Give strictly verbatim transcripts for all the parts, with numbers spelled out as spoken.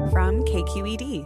from K Q E D.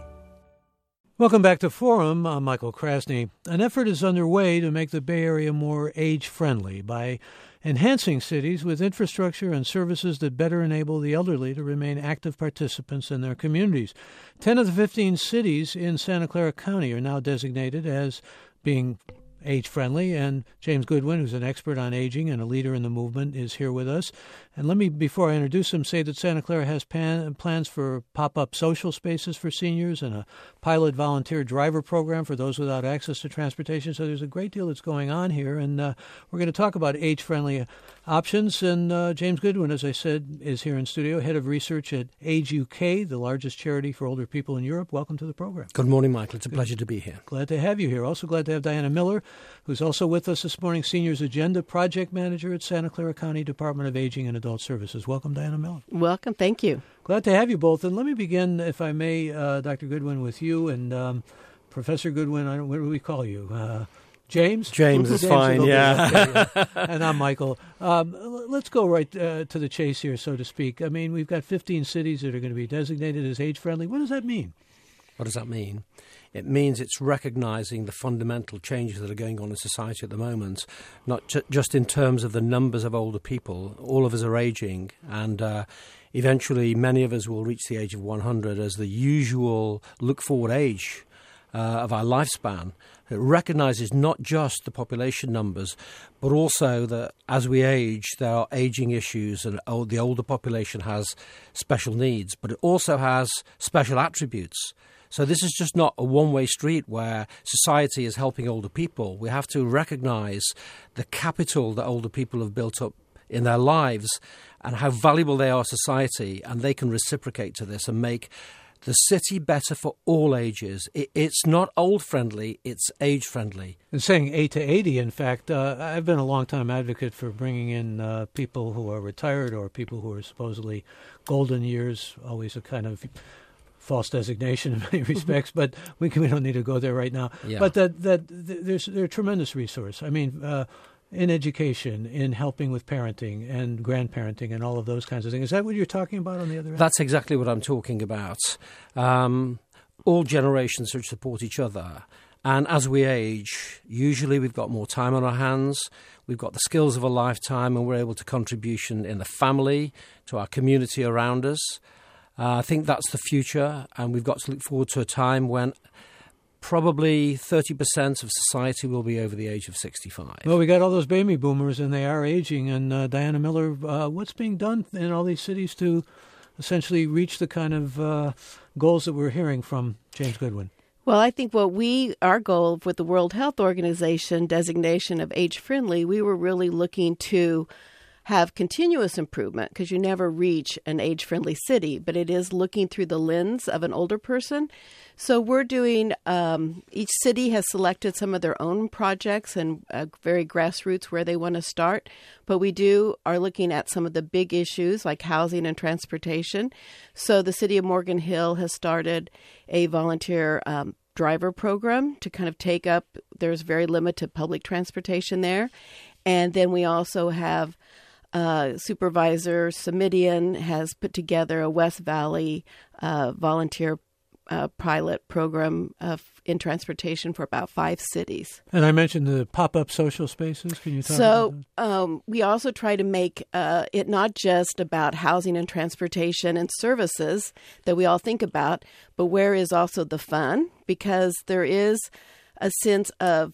Welcome back to Forum. I'm Michael Krasny. An effort is underway to make the Bay Area more age-friendly by enhancing cities with infrastructure and services that better enable the elderly to remain active participants in their communities. Ten of the fifteen cities in Santa Clara County are now designated as being age-friendly, and James Goodwin, who's an expert on aging and a leader in the movement, is here with us. And let me, before I introduce him, say that Santa Clara has pan, plans for pop-up social spaces for seniors and a pilot volunteer driver program for those without access to transportation. So there's a great deal that's going on here, and uh, we're going to talk about age-friendly options. And uh, James Goodwin, as I said, is here in studio, head of research at Age U K, the largest charity for older people in Europe. Welcome to the program. Good morning, Michael. It's a Good. pleasure to be here. Glad to have you here. Also glad to have Diana Miller, who's also with us this morning, Seniors Agenda Project Manager at Santa Clara County Department of Aging and Adult Services. Welcome, Diana Miller. Welcome. Thank you. Glad to have you both. And let me begin, if I may, uh, Doctor Goodwin, with you. And um, Professor Goodwin, I don't, what do we call you? Uh, James? James is James, fine, okay, yeah. okay, yeah. And I'm Michael. Um, let's go right uh, to the chase here, so to speak. I mean, we've got fifteen cities that are going to be designated as age-friendly. What does that mean? What does that mean? It means it's recognizing the fundamental changes that are going on in society at the moment, not ju- just in terms of the numbers of older people. All of us are aging, and uh, eventually many of us will reach the age of one hundred as the usual look-forward age uh, of our lifespan. It recognizes not just the population numbers, but also that as we age, there are aging issues, and oh, the older population has special needs, but it also has special attributes. So this is just not a one-way street where society is helping older people. We have to recognize the capital that older people have built up in their lives and how valuable they are to society, and they can reciprocate to this and make the city better for all ages. It, it's not old-friendly, it's age-friendly. And saying eight to eighty, in fact, uh, I've been a long-time advocate for bringing in uh, people who are retired or people who are supposedly golden years, always a kind of false designation in many respects, but we can, we don't need to go there right now. Yeah. But that that there's they're a tremendous resource. I mean, uh, in education, in helping with parenting and grandparenting and all of those kinds of things. Is that what you're talking about on the other end? That's exactly what I'm talking about. Um, all generations should support each other. And as we age, usually we've got more time on our hands, we've got the skills of a lifetime, and we're able to contribution in the family, to our community around us. Uh, I think that's the future, and we've got to look forward to a time when probably thirty percent of society will be over the age of sixty-five. Well, we got all those baby boomers, and they are aging. And uh, Diana Miller, uh, what's being done in all these cities to essentially reach the kind of uh, goals that we're hearing from James Goodwin? Well, I think what we, our goal with the World Health Organization designation of age-friendly, we were really looking to have continuous improvement, because you never reach an age-friendly city, but it is looking through the lens of an older person. So we're doing, um, each city has selected some of their own projects and uh, very grassroots where they want to start. But we do are looking at some of the big issues like housing and transportation. So the city of Morgan Hill has started a volunteer um, driver program to kind of take up, there's very limited public transportation there. And then we also have Uh, Supervisor Samidian has put together a West Valley uh, volunteer uh, pilot program of, in transportation for about five cities. And I mentioned the pop-up social spaces. Can you talk so, about that? Um, we also try to make uh, it not just about housing and transportation and services that we all think about, but where is also the fun? Because there is a sense of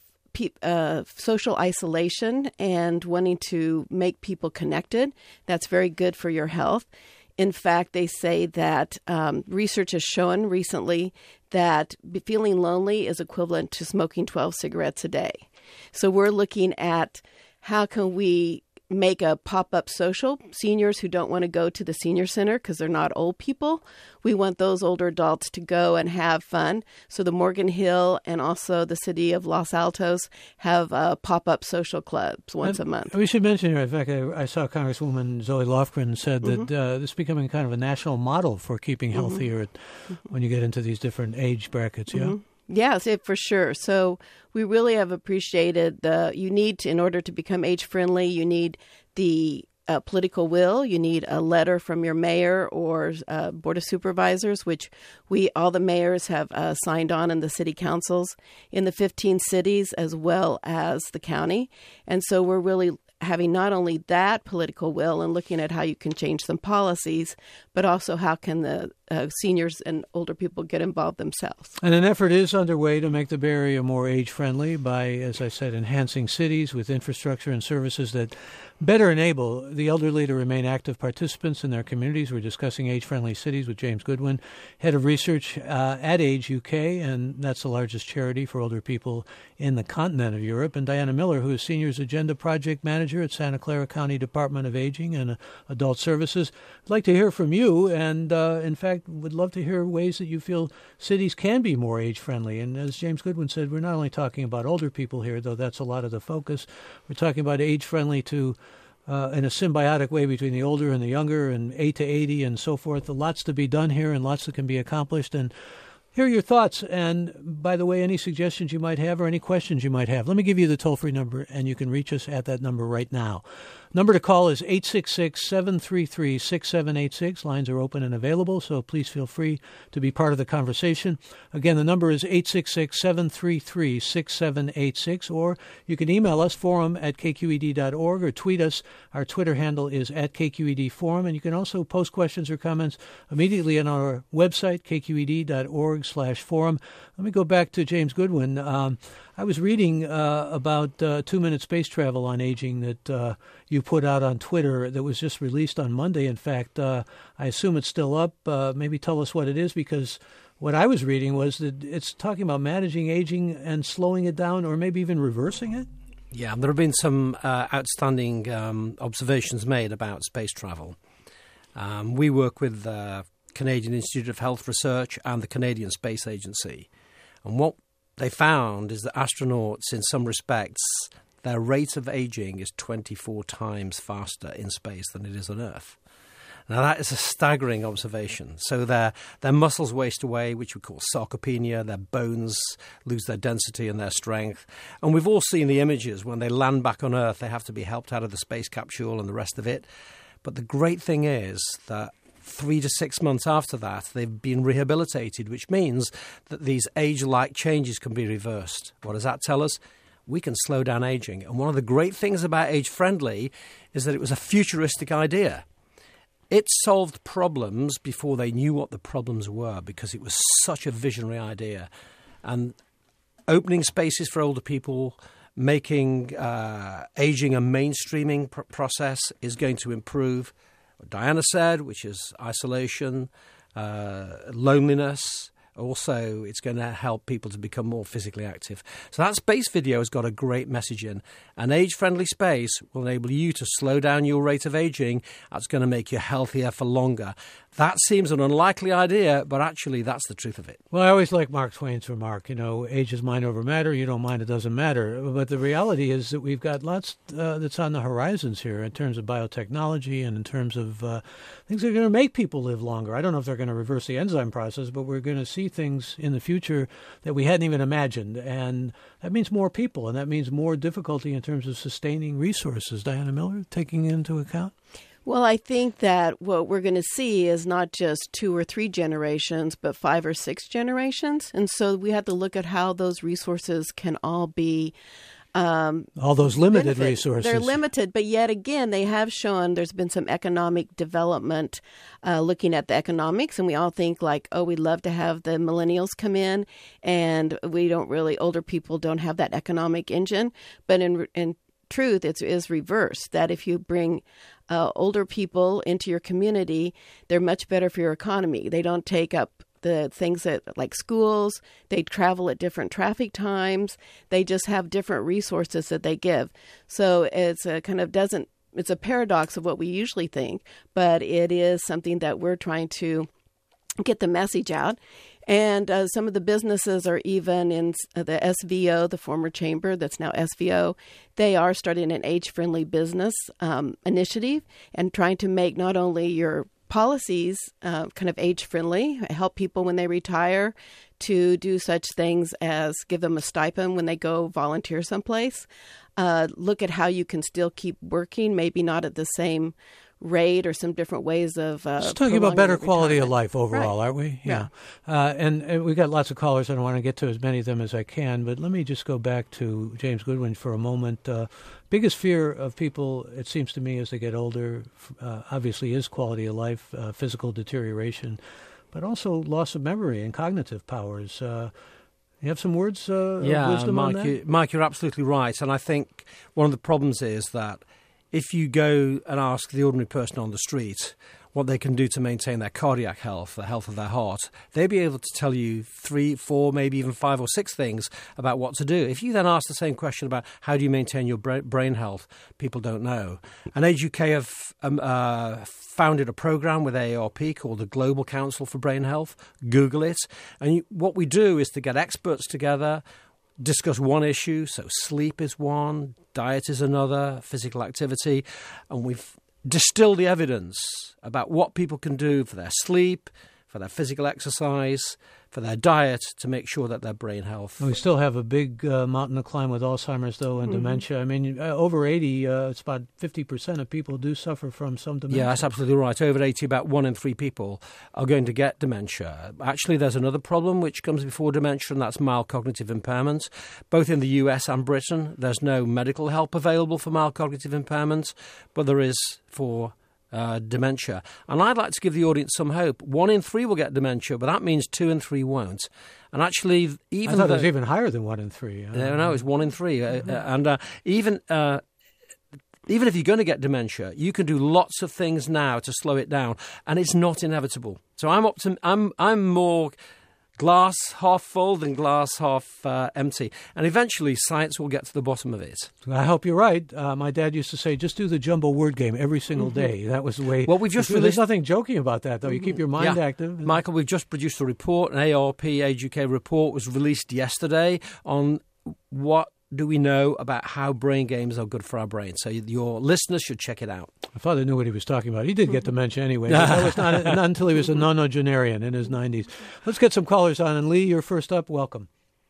Uh, social isolation and wanting to make people connected. That's very good for your health. In fact, they say that um, research has shown recently that feeling lonely is equivalent to smoking twelve cigarettes a day. So we're looking at how can we make a pop-up social. Seniors who don't want to go to the senior center because they're not old people, we want those older adults to go and have fun. So the Morgan Hill and also the city of Los Altos have uh, pop-up social clubs once and a month. We should mention here, in fact, I, I saw Congresswoman Zoe Lofgren said Mm-hmm. that uh, this is becoming kind of a national model for keeping Mm-hmm. healthier at, when you get into these different age brackets, yeah? Mm-hmm. Yes, it, for sure. So we really have appreciated the, you need to, in order to become age-friendly, you need the a political will. You need a letter from your mayor or uh, board of supervisors, which we, all the mayors have uh, signed on in the city councils in the fifteen cities as well as the county. And so we're really having not only that political will and looking at how you can change some policies, but also how can the uh, seniors and older people get involved themselves. And an effort is underway to make the Bay Area more age-friendly by, as I said, enhancing cities with infrastructure and services that better enable the elderly to remain active participants in their communities. We're discussing age-friendly cities with James Goodwin, head of research uh, at Age U K, and that's the largest charity for older people in the continent of Europe, and Diana Miller, who is Seniors Agenda Project Manager at Santa Clara County Department of Aging and uh, Adult Services. I'd like to hear from you, and uh, in fact, would love to hear ways that you feel cities can be more age-friendly. And as James Goodwin said, we're not only talking about older people here, though that's a lot of the focus. We're talking about age-friendly to Uh, in a symbiotic way between the older and the younger and eight to eighty and so forth. Lots to be done here and lots that can be accomplished. And hear your thoughts. And by the way, any suggestions you might have or any questions you might have. Let me give you the toll-free number, and you can reach us at that number right now. Number to call is eight six six, seven three three, six seven eight six. Lines are open and available, so please feel free to be part of the conversation. Again, the number is eight six six, seven three three, six seven eight six, or you can email us, forum at k q e d dot org, or tweet us. Our Twitter handle is at K Q E D Forum, and you can also post questions or comments immediately on our website, k q e d dot org slash forum. Let me go back to James Goodwin. Um, I was reading uh, about uh, two-minute space travel on aging that uh, you put out on Twitter that was just released on Monday. In fact, uh, I assume it's still up. Uh, maybe tell us what it is, because what I was reading was that it's talking about managing aging and slowing it down, or maybe even reversing it. Yeah, there have been some uh, outstanding um, observations made about space travel. Um, we work with the Canadian Institute of Health Research and the Canadian Space Agency. And what they found is that astronauts, in some respects, their rate of aging is twenty-four times faster in space than it is on Earth. Now, that is a staggering observation. So their their muscles waste away, which we call sarcopenia. Their bones lose their density and their strength. And we've all seen the images. When they land back on Earth, they have to be helped out of the space capsule and the rest of it. But the great thing is that three to six months after that, they've been rehabilitated, which means that these age-like changes can be reversed. What does that tell us? We can slow down aging. And one of the great things about age-friendly is that it was a futuristic idea. It solved problems before they knew what the problems were, because it was such a visionary idea. And opening spaces for older people, making uh, aging a mainstreaming pr- process is going to improve what Diana said, which is isolation, uh, loneliness. Also, it's going to help people to become more physically active. So that space video has got a great message in. An age-friendly space will enable you to slow down your rate of aging. That's going to make you healthier for longer. That seems an unlikely idea, but actually that's the truth of it. Well, I always like Mark Twain's remark, you know, age is mind over matter. You don't mind, it doesn't matter. But the reality is that we've got lots uh, that's on the horizons here in terms of biotechnology and in terms of uh, things that are going to make people live longer. I don't know if they're going to reverse the enzyme process, but we're going to see things in the future that we hadn't even imagined. And that means more people, and that means more difficulty in terms of sustaining resources. Diana Miller, taking into account? Well, I think that what we're going to see is not just two or three generations, but five or six generations. And so we have to look at how those resources can all be Um, all those limited benefit. resources. They're limited, but yet again, they have shown there's been some economic development uh, looking at the economics, and we all think like, oh, we'd love to have the millennials come in, and we don't really, older people don't have that economic engine. But in in truth, it is reversed, that if you bring uh, older people into your community, they're much better for your economy. They don't take up the things that like schools, they travel at different traffic times. They just have different resources that they give. So it's a kind of doesn't, it's a paradox of what we usually think, but it is something that we're trying to get the message out. And uh, some of the businesses are even in the S V O, the former chamber that's now S V O. They are starting an age-friendly business um, initiative and trying to make not only your policies uh, kind of age-friendly, help people when they retire to do such things as give them a stipend when they go volunteer someplace. Uh, look at how you can still keep working, maybe not at the same rate or some different ways of uh, Just talking about better quality of retirement. life overall, Right. aren't we? Yeah. Uh, and, and we've got lots of callers. I don't want to get to as many of them as I can, but let me just go back to James Goodwin for a moment. Uh, biggest fear of people, it seems to me, as they get older, uh, obviously is quality of life, uh, physical deterioration, but also loss of memory and cognitive powers. Uh, you have some words uh, yeah, of wisdom Mike, on that? You, Mike, you're absolutely right. And I think one of the problems is that if you go and ask the ordinary person on the street what they can do to maintain their cardiac health, the health of their heart, they'll be able to tell you three, four, maybe even five or six things about what to do. If you then ask the same question about how do you maintain your bra- brain health, people don't know. And Age U K have um, uh, founded a program with A A R P called the Global Council for Brain Health. Google it. And you, what we do is to get experts together, discuss one issue. So sleep is one, diet is another, physical activity. And we've distilled the evidence about what people can do for their sleep, for their physical exercise, for their diet to make sure that their brain health. We still have a big uh, mountain to climb with Alzheimer's, though, and Mm-hmm. dementia. I mean, uh, over eighty, uh, it's about fifty percent of people do suffer from some dementia. Yeah, that's absolutely right. Over eighty, about one in three people are going to get dementia. Actually, there's another problem which comes before dementia, and that's mild cognitive impairment. Both in the U S and Britain, there's no medical help available for mild cognitive impairment, but there is for Uh, dementia. And I'd like to give the audience some hope. One in three will get dementia, but that means two in three won't. And actually, even I thought though, it was even higher than one in three. Uh, no, no, it's one in three. Uh, uh, and uh, even uh, even if you're going to get dementia, you can do lots of things now to slow it down, and it's not inevitable. So I'm optim- I'm I'm more glass half full than glass half uh, empty. And eventually, science will get to the bottom of it. I hope you're right. Uh, my dad used to say, just do the jumbo word game every single day. That was the way. Well, we've just There's released- nothing joking about that, though. You keep your mind Yeah. active. Michael, we've just produced a report, an A R P Age U K report was released yesterday on what do we know about how brain games are good for our brain. So your listeners should check it out. My father knew what he was talking about. He did get dementia anyway. But that was not, not until he was a nonagenarian in his nineties. Let's get some callers on. And Lee, you're first up. Welcome.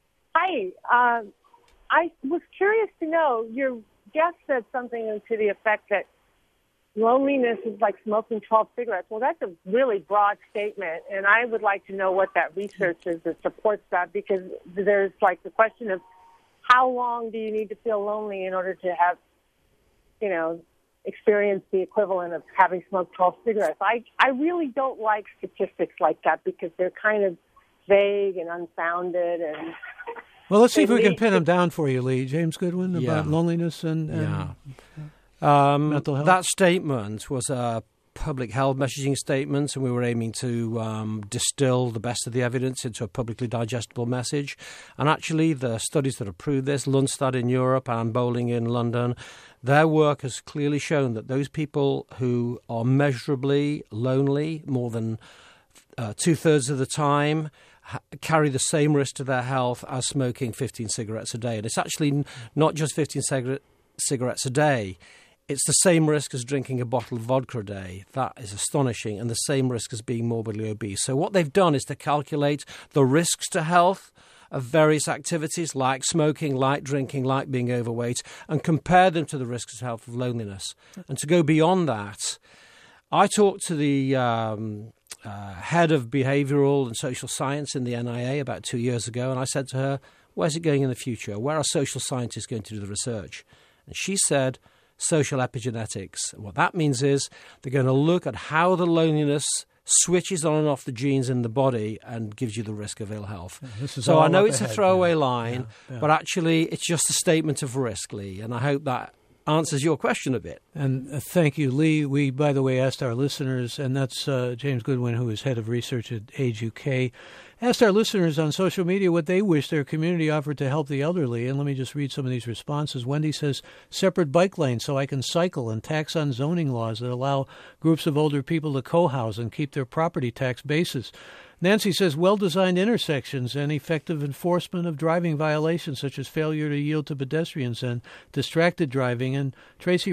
Hi. Uh, I was curious to know, your guest said something to the effect that loneliness is like smoking twelve cigarettes. Well, that's a really broad statement, and I would like to know what that research is that supports that, because there's like the question of how long do you need to feel lonely in order to have, you know, experience the equivalent of having smoked twelve cigarettes. I, I really don't like statistics like that because they're kind of vague and unfounded. And Well, let's see if They we can lead pin to- him down for you, Lee. James Goodwin, about Yeah. loneliness and, and Yeah. Um, mental health. That statement was a public health messaging statement, and we were aiming to um, distill the best of the evidence into a publicly digestible message. And actually, the studies that have proved this, Lundstad in Europe and Bowling in London, their work has clearly shown that those people who are measurably lonely more than uh, two-thirds of the time ha- carry the same risk to their health as smoking fifteen cigarettes a day. And it's actually n- not just fifteen cigarette, cigarettes a day. It's the same risk as drinking a bottle of vodka a day. That is astonishing, and the same risk as being morbidly obese. So what they've done is to calculate the risks to health of various activities like smoking, like drinking, like being overweight, and compare them to the risks to health of loneliness. And to go beyond that, I talked to the um, uh, head of behavioural and social science in the N I A about two years ago, and I said to her, where's it going in the future? Where are social scientists going to do the research? And she said, social epigenetics. What that means is they're going to look at how the loneliness switches on and off the genes in the body and gives you the risk of ill health. Yeah, this is so all I know up it's a ahead, throwaway yeah. line, Yeah, yeah. but actually it's just a statement of risk, Lee, and I hope that answers your question a bit. And uh, thank you, Lee. We, by the way, asked our listeners, and that's uh, James Goodwin, who is head of research at Age U K, asked our listeners on social media what they wish their community offered to help the elderly. And let me just read some of these responses. Wendy says, separate bike lanes so I can cycle, and tax on zoning laws that allow groups of older people to co-house and keep their property tax bases. Nancy says well-designed intersections and effective enforcement of driving violations such as failure to yield to pedestrians and distracted driving. And Tracy writes courtesy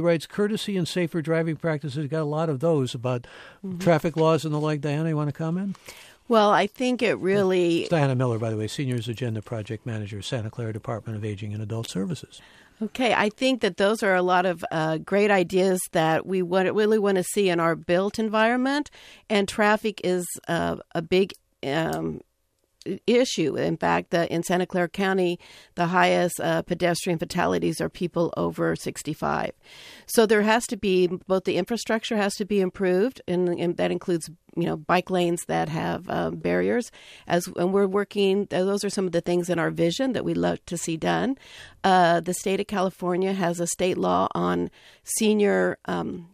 courtesy and safer driving practices. We've got a lot of those about mm-hmm. traffic laws and the like. Diana, you want to comment? Well, I think it really... It's Diana Miller, by the way, Seniors Agenda Project Manager, Santa Clara Department of Aging and Adult Services. Okay, I think that those are a lot of uh, great ideas that we want, really want to see in our built environment, and traffic is uh, a big um, issue. In fact, the, in Santa Clara County, the highest uh, pedestrian fatalities are people over sixty-five. So there has to be, both the infrastructure has to be improved, and, and that includes you know, bike lanes that have uh, barriers. As and we're working, those are some of the things in our vision that we'd love to see done. Uh, the state of California has a state law on senior um,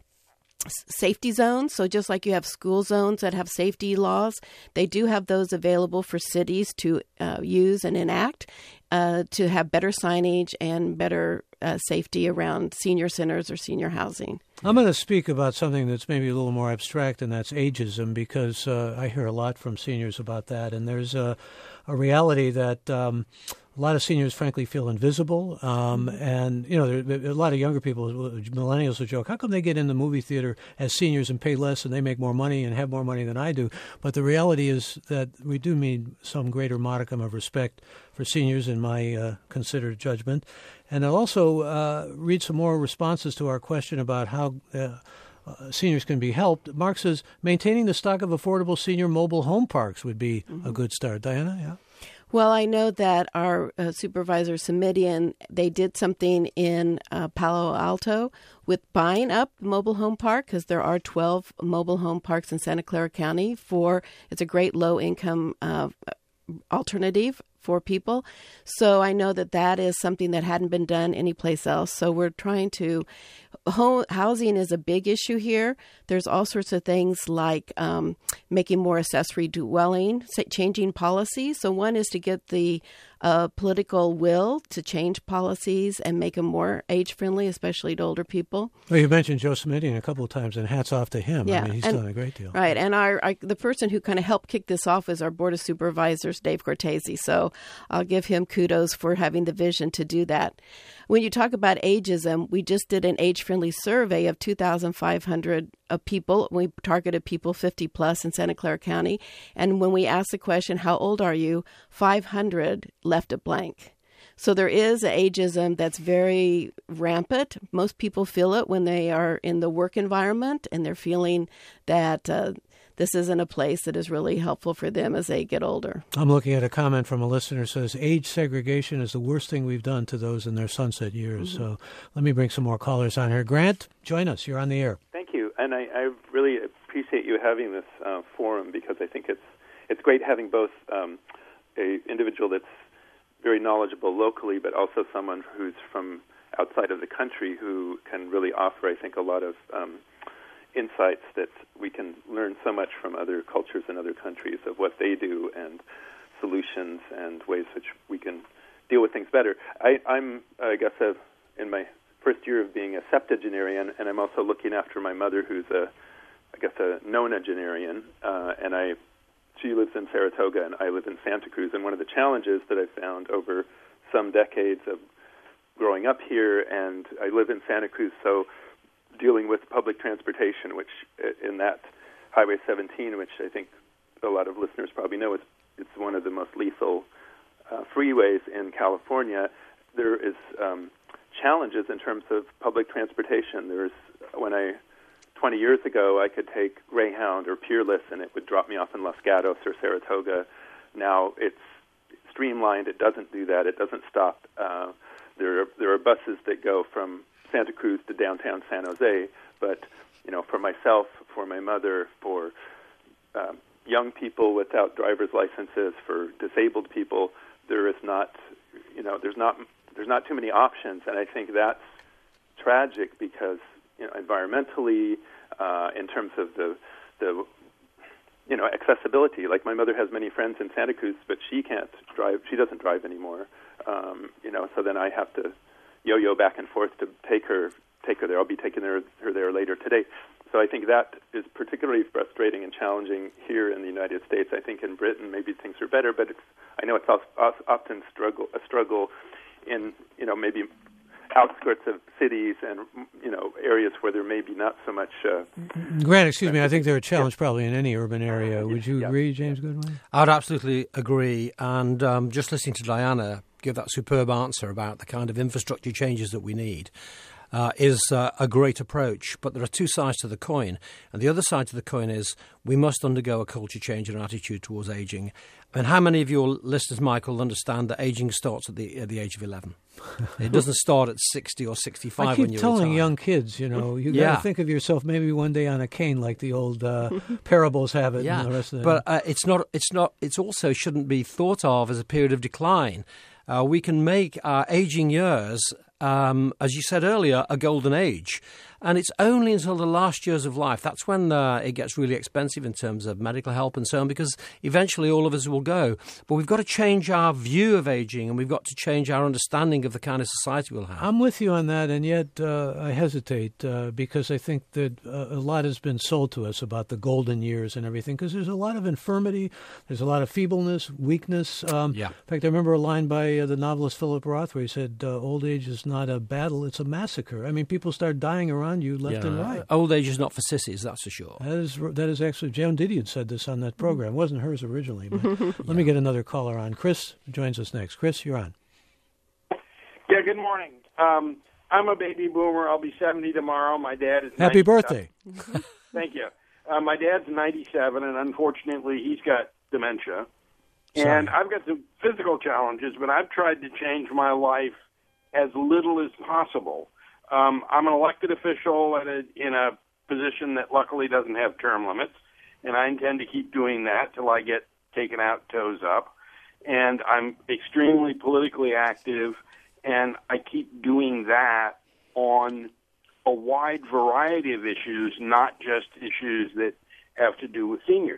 safety zones. So just like you have school zones that have safety laws, they do have those available for cities to uh, use and enact uh, to have better signage and better uh, safety around senior centers or senior housing. I'm going to speak about something that's maybe a little more abstract, and that's ageism, because uh, I hear a lot from seniors about that. And there's a, a reality that um, a lot of seniors, frankly, feel invisible. Um, and, you know, there, a lot of younger people, millennials will joke, how come they get in the movie theater as seniors and pay less and they make more money and have more money than I do? But the reality is that we do need some greater modicum of respect for seniors, in my uh, considered judgment. And I'll also uh, read some more responses to our question about how uh, uh, seniors can be helped. Mark says, maintaining the stock of affordable senior mobile home parks would be mm-hmm. a good start. Diana, yeah? Well, I know that our uh, supervisor, Semidian, they did something in uh, Palo Alto with buying up the mobile home park, because there are twelve mobile home parks in Santa Clara County. For it's a great low-income uh, alternative for people. So I know that that is something that hadn't been done anyplace else. So we're trying to, home, housing is a big issue here. There's all sorts of things like um, making more accessory dwelling, changing policies. So one is to get the uh, political will to change policies and make them more age-friendly, especially to older people. Well, you mentioned Joe Semidian a couple of times, and hats off to him. Yeah, I mean, he's and, done a great deal. Right, and our, our the person who kind of helped kick this off is our Board of Supervisors, Dave Cortese. So I'll give him kudos for having the vision to do that. When you talk about ageism, we just did an age-friendly survey of two thousand five hundred of people. We targeted people fifty plus in Santa Clara County. And when we asked the question, how old are you? five hundred left it blank. So there is ageism that's very rampant. Most people feel it when they are in the work environment, and they're feeling that uh, this isn't a place that is really helpful for them as they get older. I'm looking at a comment from a listener who says, age segregation is the worst thing we've done to those in their sunset years. Mm-hmm. So let me bring some more callers on here. Grant, join us. You're on the air. Thank you. And I, I really appreciate you having this uh, forum, because I think it's it's great having both um, a individual that's very knowledgeable locally, but also someone who's from outside of the country who can really offer, I think, a lot of um, insights that we can learn so much from other cultures and other countries of what they do and solutions and ways which we can deal with things better. I, I'm, I guess, a, in my first year of being a septuagenarian, and I'm also looking after my mother, who's a, I guess, a nonagenarian, uh, and I, she lives in Saratoga and I live in Santa Cruz. And one of the challenges that I've found over some decades of growing up here, and I live in Santa Cruz, so dealing with public transportation, which in that Highway seventeen, which I think a lot of listeners probably know, is it's one of the most lethal uh, freeways in California. There is um, challenges in terms of public transportation. There's when I twenty years ago I could take Greyhound or Peerless and it would drop me off in Los Gatos or Saratoga. Now it's streamlined. It doesn't do that. It doesn't stop. Uh, there are, there are buses that go from Santa Cruz to downtown San Jose, but you know, for myself, for my mother, for um, young people without driver's licenses, for disabled people, there is not, you know, there's not there's not too many options, and I think that's tragic because, you know, environmentally, uh, in terms of the the you know accessibility. Like my mother has many friends in Santa Cruz, but she can't drive. She doesn't drive anymore. Um, you know, so then I have to yo-yo back and forth to take her take her there. I'll be taking her, her there later today. So I think that is particularly frustrating and challenging here in the United States. I think in Britain maybe things are better, but it's, I know it's often struggle a struggle in, you know, maybe outskirts of cities and, you know, areas where there may be not so much. Uh, Grant, excuse me, I think they're a challenge probably in any urban area. Would you yeah. agree, James Goodwin? I'd absolutely agree. And um, just listening to Diana give that superb answer about the kind of infrastructure changes that we need uh, is uh, a great approach. But there are two sides to the coin. And the other side to the coin is we must undergo a culture change in our attitude towards ageing. And how many of your listeners, Michael, understand that ageing starts at the, at the age of eleven? It doesn't start at sixty or sixty-five I keep when you're telling retired. young kids, you know, you got to Yeah. think of yourself maybe one day on a cane like the old uh, parables have it. Yeah, and the rest of the, but uh, it's not. It's not. It's also shouldn't be thought of as a period of decline. Uh, we can make our aging years, um, as you said earlier, a golden age. And it's only until the last years of life, that's when uh, it gets really expensive in terms of medical help and so on, because eventually all of us will go. But we've got to change our view of aging, and we've got to change our understanding of the kind of society we'll have. I'm with you on that, and yet uh, I hesitate uh, because I think that uh, a lot has been sold to us about the golden years and everything, because there's a lot of infirmity, there's a lot of feebleness, weakness. Um, Yeah. In fact, I remember a line by uh, the novelist Philip Roth where he said, uh, old age is not a battle, it's a massacre. I mean, people start dying around you left Yeah. and right. Old age is not for sissies, that's for sure. That is that is actually, Joan Didion said this on that program. It wasn't hers originally. But let me get another caller on. Chris joins us next. Chris, you're on. Yeah, good morning. Um, I'm a baby boomer. I'll be seventy tomorrow. My dad is Happy ninety-seven. birthday. Thank you. Uh, my dad's ninety-seven, and unfortunately, he's got dementia. Sorry. And I've got some physical challenges, but I've tried to change my life as little as possible. Um, I'm an elected official at a, in a position that luckily doesn't have term limits, and I intend to keep doing that till I get taken out toes up. And I'm extremely politically active, and I keep doing that on a wide variety of issues, not just issues that have to do with seniors.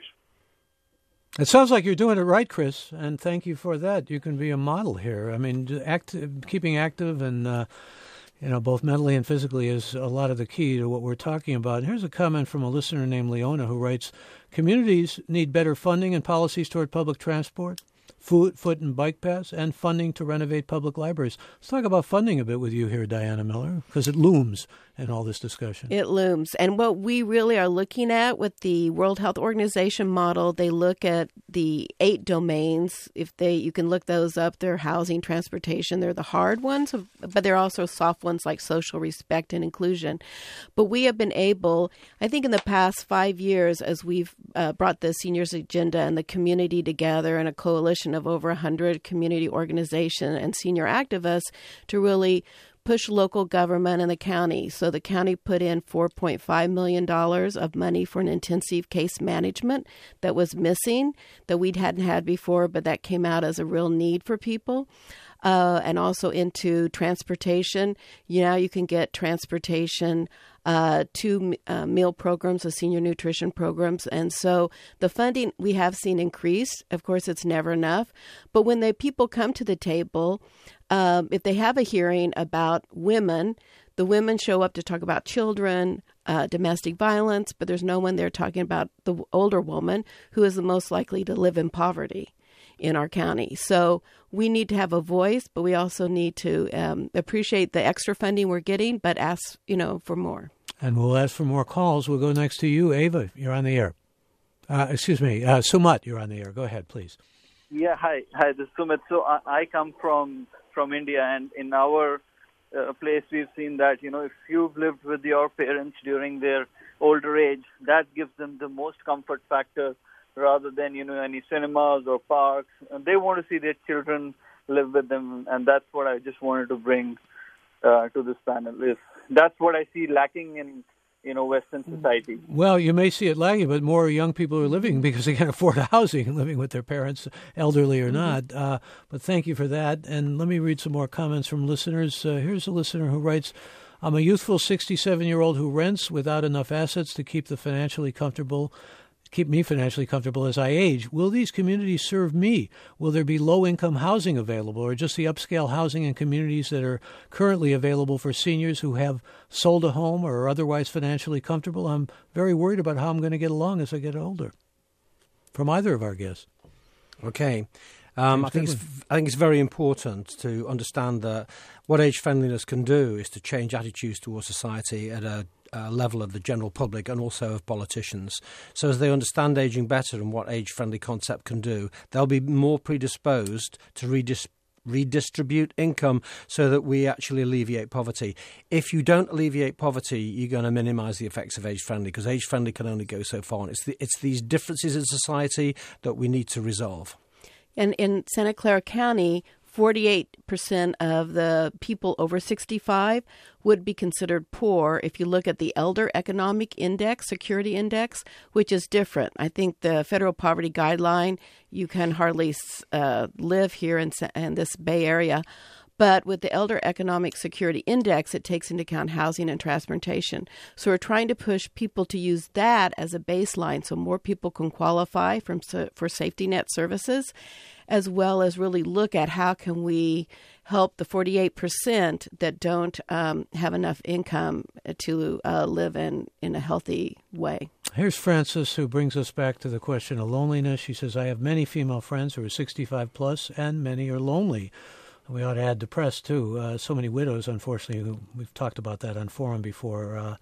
It sounds like you're doing it right, Chris, and thank you for that. You can be a model here. I mean, act, keeping active and, uh, you know, both mentally and physically is a lot of the key to what we're talking about. And here's a comment from a listener named Leona who writes, communities need better funding and policies toward public transport, foot, foot and bike paths, and funding to renovate public libraries. Let's talk about funding a bit with you here, Diana Miller, because it looms in all this discussion. It looms. And what we really are looking at with the World Health Organization model, they look at the eight domains. If they, you can look those up. They're housing, transportation. They're the hard ones, but they're also soft ones like social respect and inclusion. But we have been able, I think in the past five years, as we've uh, brought the seniors agenda and the community together in a coalition of over one hundred community organizations and senior activists to really push local government and the county. So the county put in four point five million dollars of money for an intensive case management that was missing, that we hadn't had before, but that came out as a real need for people. Uh, and also into transportation. You know, you can get transportation uh, to uh, meal programs, the senior nutrition programs. And so the funding we have seen increase. Of course, it's never enough. But when the people come to the table, um, if they have a hearing about women, the women show up to talk about children, uh, domestic violence, but there's no one there talking about the older woman who is the most likely to live in poverty in our county. So we need to have a voice, but we also need to um, appreciate the extra funding we're getting, but ask, you know, for more. And we'll ask for more calls. We'll go next to you, Ava. You're on the air. Uh, excuse me, uh, Sumat, you're on the air. Go ahead, please. Yeah, hi. Hi, this is Sumit. So I, I come from, from India, and in our uh, place we've seen that, you know, if you've lived with your parents during their older age, that gives them the most comfort factor rather than, you know, any cinemas or parks. And they want to see their children live with them, and that's what I just wanted to bring uh, to this panel. Is that's what I see lacking in, you know, Western society. Well, you may see it lagging, but more young people are living because they can afford housing and living with their parents, elderly or not. Uh, but thank you for that. And let me read some more comments from listeners. Uh, here's a listener who writes, I'm a youthful sixty-seven-year-old who rents without enough assets to keep the financially comfortable keep me financially comfortable as I age. Will these communities serve me? Will there be low-income housing available, or just the upscale housing in communities that are currently available for seniors who have sold a home or are otherwise financially comfortable? I'm very worried about how I'm going to get along as I get older. From either of our guests. Okay. Um, I think it's, I think it's very important to understand that what age friendliness can do is to change attitudes towards society at a Uh, level of the general public and also of politicians. So as they understand ageing better and what age-friendly concept can do, they'll be more predisposed to redis- redistribute income so that we actually alleviate poverty. If you don't alleviate poverty, you're going to minimise the effects of age-friendly, because age-friendly can only go so far. And it's, the, it's these differences in society that we need to resolve. And in Santa Clara County, forty-eight percent of the people over sixty-five would be considered poor if you look at the Elder Economic Index, Security Index, which is different. I think the federal poverty guideline, you can hardly uh, live here in, in this Bay Area. But with the Elder Economic Security Index, it takes into account housing and transportation. So we're trying to push people to use that as a baseline so more people can qualify from, for safety net services, as well as really look at how can we help the forty-eight percent that don't um, have enough income to uh, live in, in a healthy way. Here's Frances, who brings us back to the question of loneliness. She says, I have many female friends who are sixty-five plus, and many are lonely. We ought to add depressed, too. Uh, so many widows, unfortunately, who, we've talked about that on Forum before. Uh,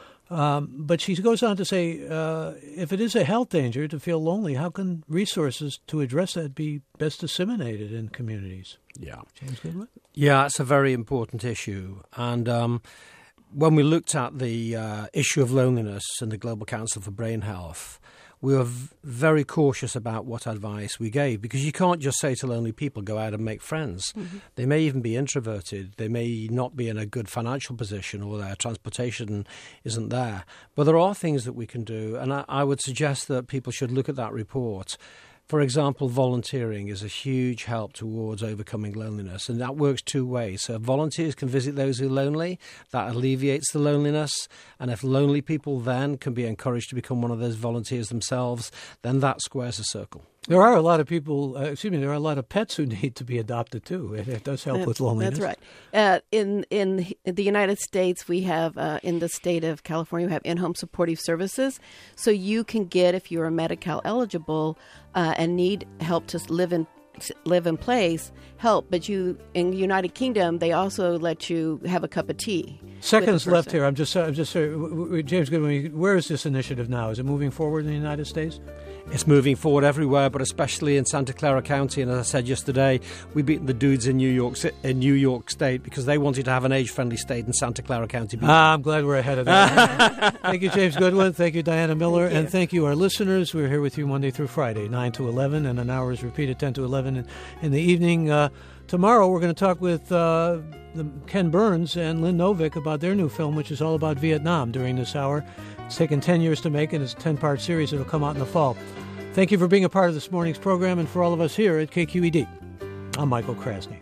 um, but she goes on to say, uh, if it is a health danger to feel lonely, how can resources to address that be best disseminated in communities? Yeah. James Goodwin? Yeah, it's a very important issue. And um, when we looked at the uh, issue of loneliness in the Global Council for Brain Health, we were v- very cautious about what advice we gave, because you can't just say to lonely people, go out and make friends. Mm-hmm. They may even be introverted. They may not be in a good financial position, or their transportation isn't there. But there are things that we can do, and I, I would suggest that people should look at that report. For example, volunteering is a huge help towards overcoming loneliness, and that works two ways. So if volunteers can visit those who are lonely, that alleviates the loneliness, and if lonely people then can be encouraged to become one of those volunteers themselves, then that squares a circle. There are a lot of people, uh, excuse me, there are a lot of pets who need to be adopted, too. It, it does help that's, with loneliness. That's right. Uh, in in the United States, we have, uh, in the state of California, we have in-home supportive services. So you can get, if you're Medi-Cal eligible uh, and need help to live in live in place, help. But you, in the United Kingdom, they also let you have a cup of tea. Seconds left here. I'm just, I'm just, uh, James Goodwin, where is this initiative now? Is it moving forward in the United States? It's moving forward everywhere, but especially in Santa Clara County. And as I said yesterday, we beat the dudes in New York in New York State because they wanted to have an age-friendly state in Santa Clara County. Ah, I'm glad we're ahead of that. Thank you, James Goodwin. Thank you, Diana Miller. Thank and thank you, our listeners. We're here with you Monday through Friday, nine to eleven, and an hour is repeated ten to eleven in, in the evening. Uh, tomorrow, we're going to talk with uh, the, Ken Burns and Lynn Novick about their new film, which is all about Vietnam during this hour. It's taken ten years to make, and it's a ten-part series that will come out in the fall. Thank you for being a part of this morning's program, and for all of us here at K Q E D, I'm Michael Krasny.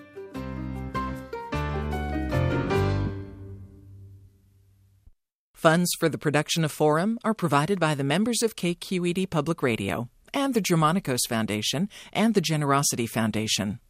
Funds for the production of Forum are provided by the members of K Q E D Public Radio and the Germanicos Foundation and the Generosity Foundation.